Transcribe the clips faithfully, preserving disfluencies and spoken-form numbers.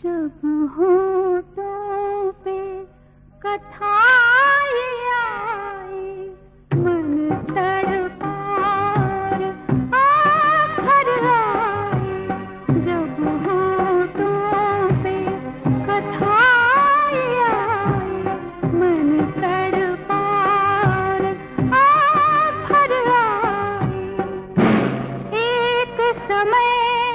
जब होठों पे कथाएं आई, मन तड़पा और आखर आई। जब होठों पे कथाएं आई, मन तड़पा और आखर आई। एक समय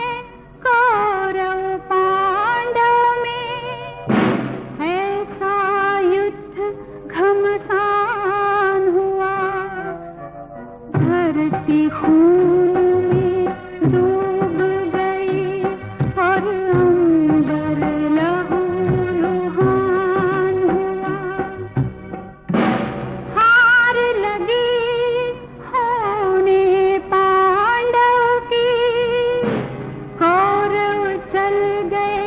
कौरव पांडव में ऐसा युद्ध घमसान हुआ, धरती खून में डूब गई और अंबर लहूलुहान हुआ। हार लगी होने पांडव की, कौरव चल गए